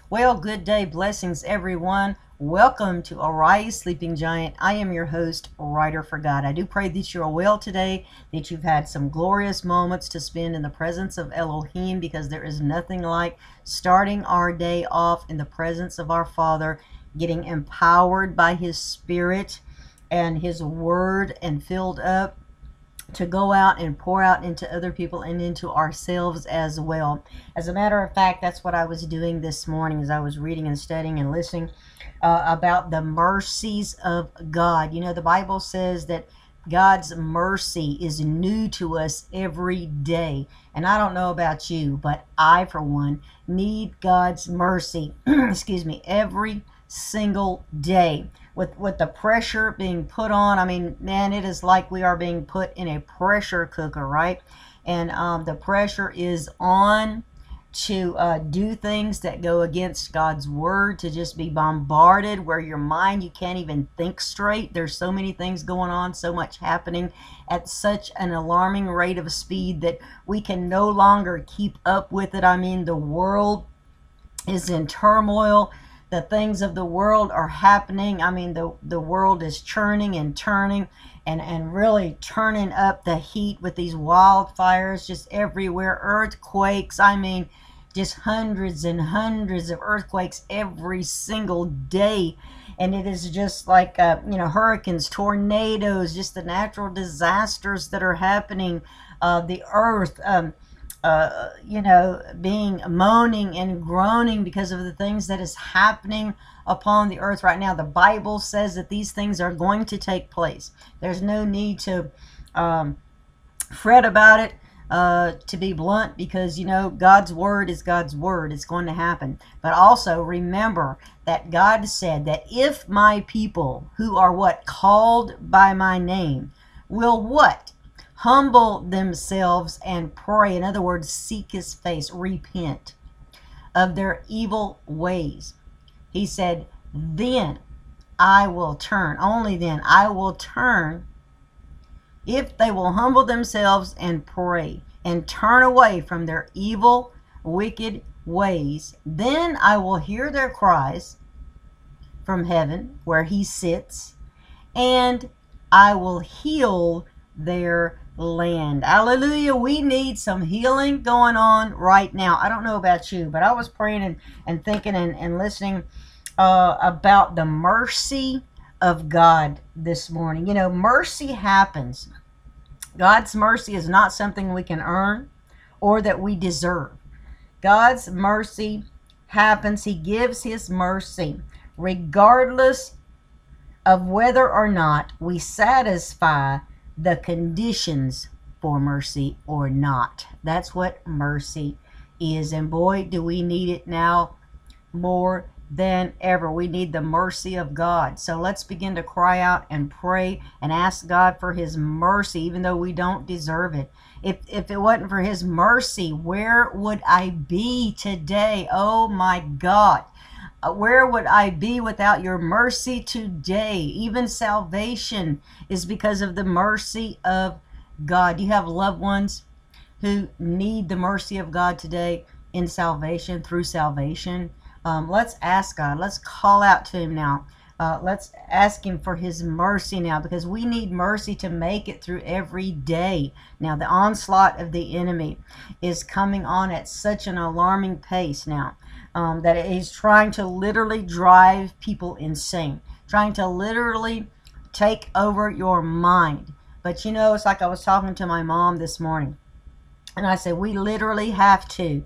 Well, good day, blessings, everyone. Welcome to Arise, Sleeping Giant. I am your host, Writer for God. I do pray that you're well today, that you've had some glorious moments to spend in the presence of Elohim, because there is nothing like starting our day off in the presence of our Father, getting empowered by His Spirit and His Word and filled up to go out and pour out into other people and into ourselves as well. As a matter of fact, that's what I was doing this morning as I was reading and studying and listening about the mercies of God. You know, the Bible says that God's mercy is new to us every day. And I don't know about you, but I, for one, need God's mercy, excuse me, every single day. With the pressure being put on, I mean, man, it is like we are being put in a pressure cooker, right? And the pressure is on to do things that go against God's word, to just be bombarded where your mind, you can't even think straight. There's so many things going on, so much happening at such an alarming rate of speed that we can no longer keep up with it. I mean, the world is in turmoil. The things of the world are happening. I mean, the world is churning and turning and really turning up the heat with these wildfires just everywhere. Earthquakes. I mean, just hundreds and hundreds of earthquakes every single day. And it is just like, hurricanes, tornadoes, just the natural disasters that are happening. The earth, being moaning and groaning because of the things that is happening upon the earth right now. The Bible says that these things are going to take place. There's no need to fret about it, to be blunt, because, God's word is God's word. It's going to happen. But also remember that God said that if my people who are called by my name will humble themselves and pray. In other words, seek his face, repent of their evil ways. He said, then I will turn. Only then I will turn, if they will humble themselves and pray and turn away from their evil, wicked ways. Then I will hear their cries from heaven where he sits, and I will heal their land. Hallelujah. We need some healing going on right now. I don't know about you, but I was praying and thinking and listening about the mercy of God this morning. Mercy happens. God's mercy is not something we can earn or that we deserve. God's mercy happens. He gives his mercy regardless of whether or not we satisfy the conditions for mercy or not. That's what mercy is. And boy, do we need it now more than ever. We need the mercy of God. So let's begin to cry out and pray and ask God for his mercy, even though we don't deserve it. If it wasn't for his mercy, where would I be today? Oh my God. Where would I be without your mercy today? Even salvation is because of the mercy of God. You have loved ones who need the mercy of God today in salvation, through salvation. Let's ask God. Let's call out to him now. Let's ask him for his mercy now, because we need mercy to make it through every day. Now, the onslaught of the enemy is coming on at such an alarming pace now. That he's trying to literally drive people insane, trying to literally take over your mind. But it's like I was talking to my mom this morning, and I said, we literally have to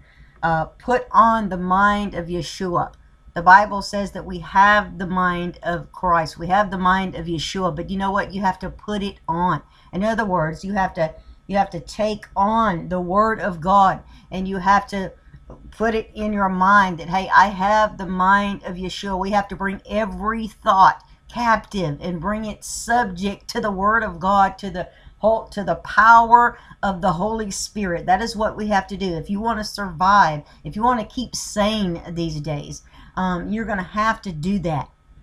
put on the mind of Yeshua. The Bible says that we have the mind of Christ. We have the mind of Yeshua, but you know what? You have to put it on. In other words, you have to take on the word of God, and you have to put it in your mind that, hey, I have the mind of Yeshua. We have to bring every thought captive and bring it subject to the word of God, to the power of the Holy Spirit. That is what we have to do. If you want to survive, if you want to keep sane these days, you're going to have to do that.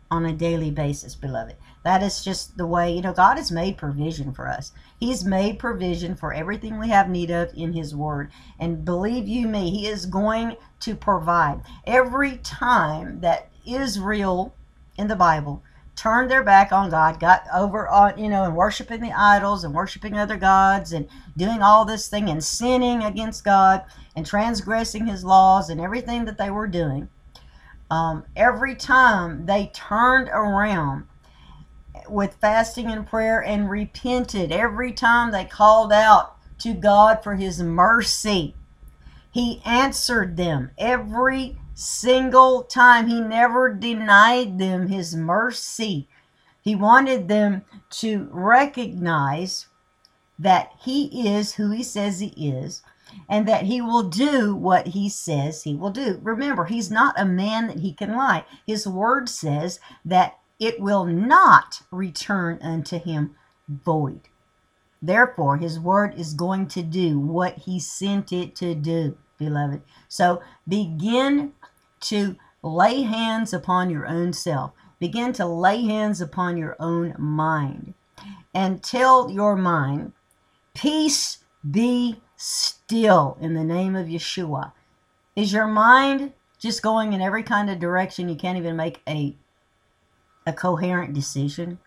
on a daily basis, beloved. That is just the way, God has made provision for us. He's made provision for everything we have need of in His Word. And believe you me, He is going to provide. Every time that Israel in the Bible turned their back on God, got over on, and worshiping the idols and worshiping other gods and doing all this thing and sinning against God and transgressing His laws and everything that they were doing, every time they turned around with fasting and prayer and repented, every time they called out to God for His mercy, He answered them every single time. He never denied them His mercy. He wanted them to recognize that He is who He says He is, and that He will do what He says He will do. Remember, He's not a man that He can lie. His Word says that it will not return unto Him void. Therefore, His Word is going to do what He sent it to do, beloved. So begin to lay hands upon your own self. Begin to lay hands upon your own mind. And tell your mind, peace be still in the name of Yeshua. Is your mind just going in every kind of direction? You can't even make a coherent decision?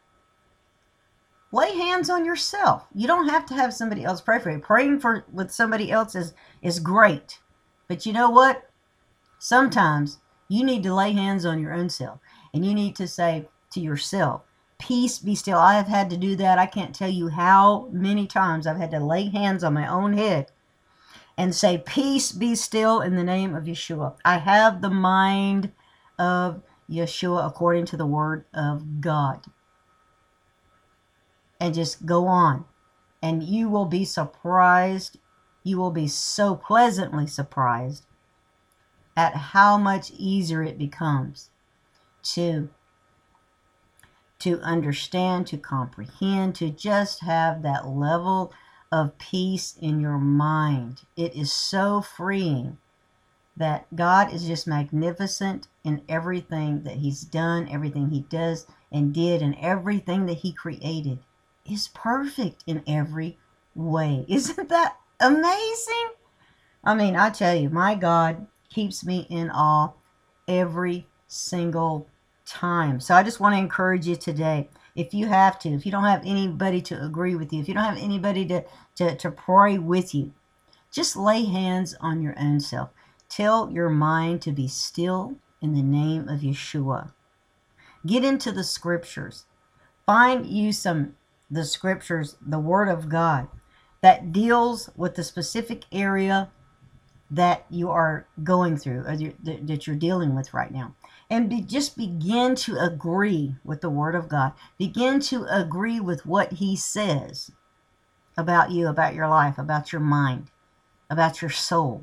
Lay hands on yourself. You don't have to have somebody else pray for you. Praying with somebody else is great. But you know what? Sometimes you need to lay hands on your own self. And you need to say to yourself, peace be still. I have had to do that. I can't tell you how many times I've had to lay hands on my own head and say, peace be still in the name of Yeshua. I have the mind of Yeshua according to the Word of God. And just go on. And you will be surprised. You will be so pleasantly surprised at how much easier it becomes to understand, to comprehend, to just have that level of peace in your mind. It is so freeing that God is just magnificent in everything that He's done, everything He does and did, and everything that He created is perfect in every way. Isn't that amazing? I mean, I tell you, my God keeps me in awe every single time. So I just want to encourage you today, if you have to, if you don't have anybody to agree with you, if you don't have anybody to pray with you, just lay hands on your own self. Tell your mind to be still in the name of Yeshua. Get into the scriptures. Find you the scriptures, the Word of God, that deals with the specific area that you are going through, or that you're dealing with right now. And just begin to agree with the Word of God. Begin to agree with what He says about you, about your life, about your mind, about your soul,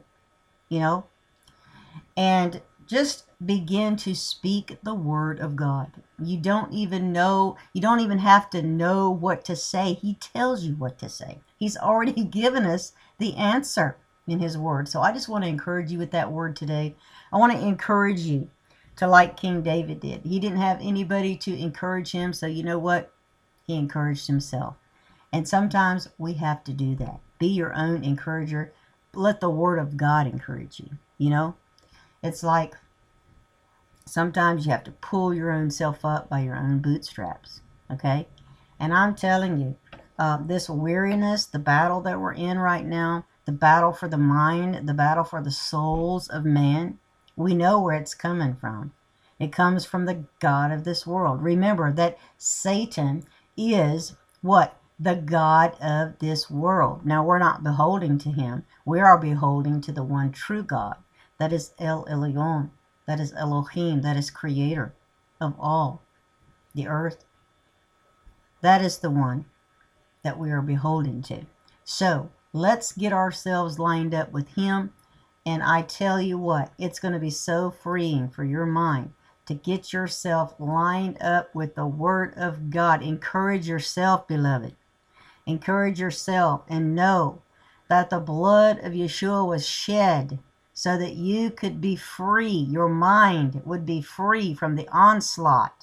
And just begin to speak the Word of God. You don't even have to know what to say. He tells you what to say. He's already given us the answer in His Word. So I just want to encourage you with that word today. I want to encourage you to, like King David did. He didn't have anybody to encourage him, so you know what? He encouraged himself. And sometimes we have to do that. Be your own encourager. Let the Word of God encourage you, It's like sometimes you have to pull your own self up by your own bootstraps, okay? And I'm telling you, this weariness, the battle that we're in right now, the battle for the mind, the battle for the souls of man, we know where it's coming from. It comes from the god of this world. Remember that Satan is what? The god of this world. Now, we're not beholding to him. We are beholding to the one true God. That is El Elyon. That is Elohim. That is creator of all the earth. That is the one that we are beholden to. So, let's get ourselves lined up with Him. And I tell you what, it's going to be so freeing for your mind to get yourself lined up with the Word of God. Encourage yourself, beloved. Encourage yourself and know that the blood of Yeshua was shed so that you could be free. Your mind would be free from the onslaught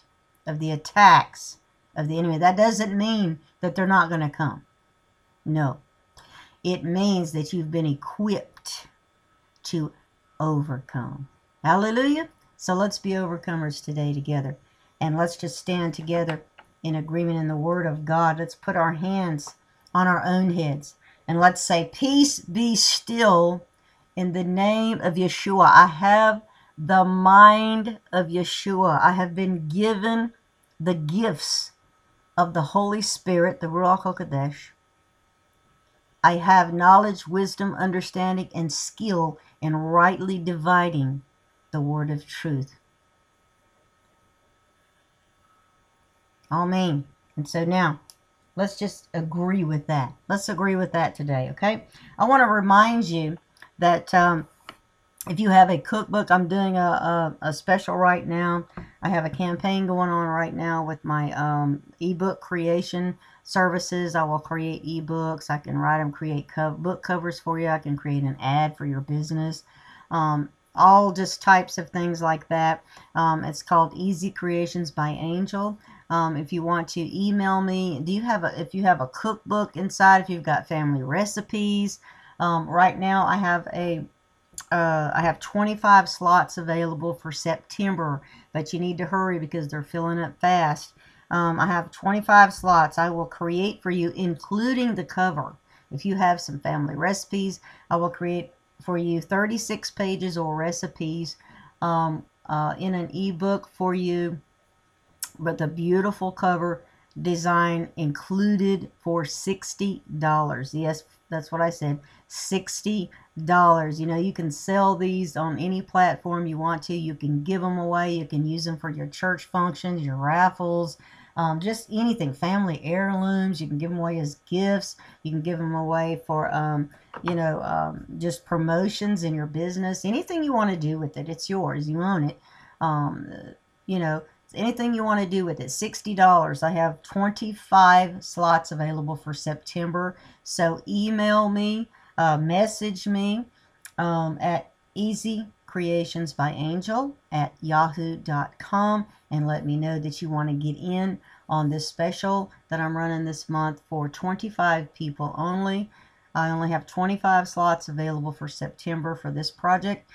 of the attacks of the enemy. That doesn't mean that they're not going to come. No. It means that you've been equipped to overcome. Hallelujah. So let's be overcomers today together. And let's just stand together in agreement in the Word of God. Let's put our hands on our own heads. And let's say, peace be still in the name of Yeshua. I have the mind of Yeshua. I have been given the gifts of the Holy Spirit, the Ruach HaKodesh. I have knowledge, wisdom, understanding, and skill in rightly dividing the word of truth. Amen. And so now, let's just agree with that. Let's agree with that today, okay? I want to remind you that if you have a cookbook, I'm doing a special right now. I have a campaign going on right now with my ebook creation services. I will create ebooks. I can write them, create book covers for you. I can create an ad for your business. All just types of things like that. It's called Easy Creations by Angel. If you want to email me, if you have a cookbook inside, if you've got family recipes, right now I have 25 slots available for September, but you need to hurry because they're filling up fast. I have 25 slots I will create for you, including the cover. If you have some family recipes, I will create for you 36 pages or recipes in an ebook for you, but the beautiful cover design included for $60. Yes, that's what I said, $60. You know, you can sell these on any platform you want to. You can give them away. You can use them for your church functions, your raffles, just anything, family heirlooms. You can give them away as gifts. You can give them away for, just promotions in your business. Anything you want to do with it, it's yours. You own it. Anything you want to do with it, $60. I have 25 slots available for September. So email me, message me at easycreationsbyangel@yahoo.com and let me know that you want to get in on this special that I'm running this month for 25 people only. I only have 25 slots available for September for this project.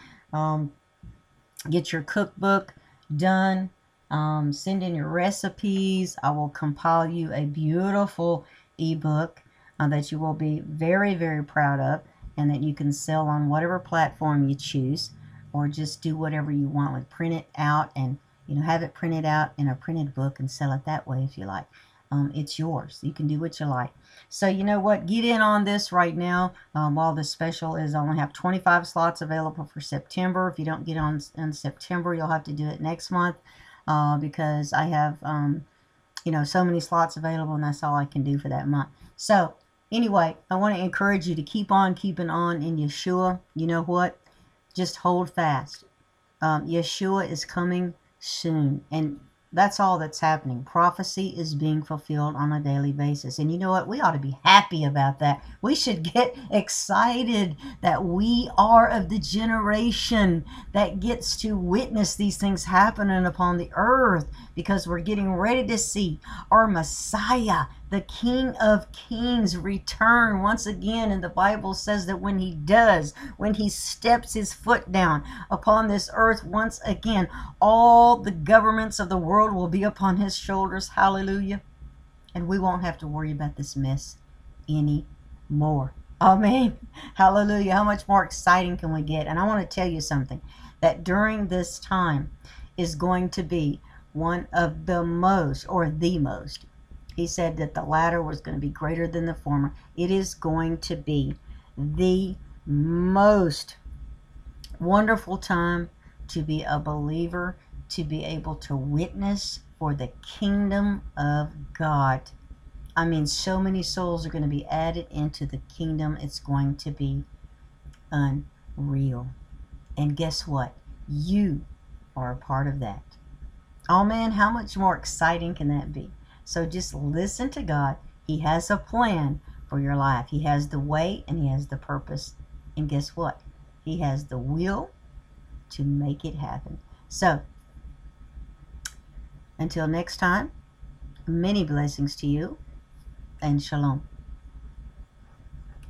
Get your cookbook done. Send in your recipes. I will compile you a beautiful ebook that you will be very, very proud of, and that you can sell on whatever platform you choose, or just do whatever you want with print it out and have it printed out in a printed book and sell it that way if you like. It's yours. You can do what you like. So you know what? Get in on this right now while this special is. I only have 25 slots available for September. If you don't get on in September, you'll have to do it next month. Because I have, so many slots available, and that's all I can do for that month. So, anyway, I want to encourage you to keep on keeping on in Yeshua. You know what? Just hold fast. Yeshua is coming soon, and that's all that's happening. Prophecy is being fulfilled on a daily basis. And you know what? We ought to be happy about that. We should get excited that we are of the generation that gets to witness these things happening upon the earth, because we're getting ready to see our Messiah, the King of Kings, return once again. And the Bible says that when he does, when he steps his foot down upon this earth once again, all the governments of the world will be upon his shoulders. Hallelujah. And we won't have to worry about this mess anymore. Amen. Hallelujah. How much more exciting can we get? And I want to tell you something, that during this time is going to be one of the most, or the most. He said that the latter was going to be greater than the former. It is going to be the most wonderful time to be a believer, to be able to witness for the kingdom of God. I mean, so many souls are going to be added into the kingdom. It's going to be unreal. And guess what? You are a part of that. Oh man, how much more exciting can that be? So just listen to God. He has a plan for your life. He has the way and he has the purpose. And guess what? He has the will to make it happen. So Until next time, many blessings to you, and shalom.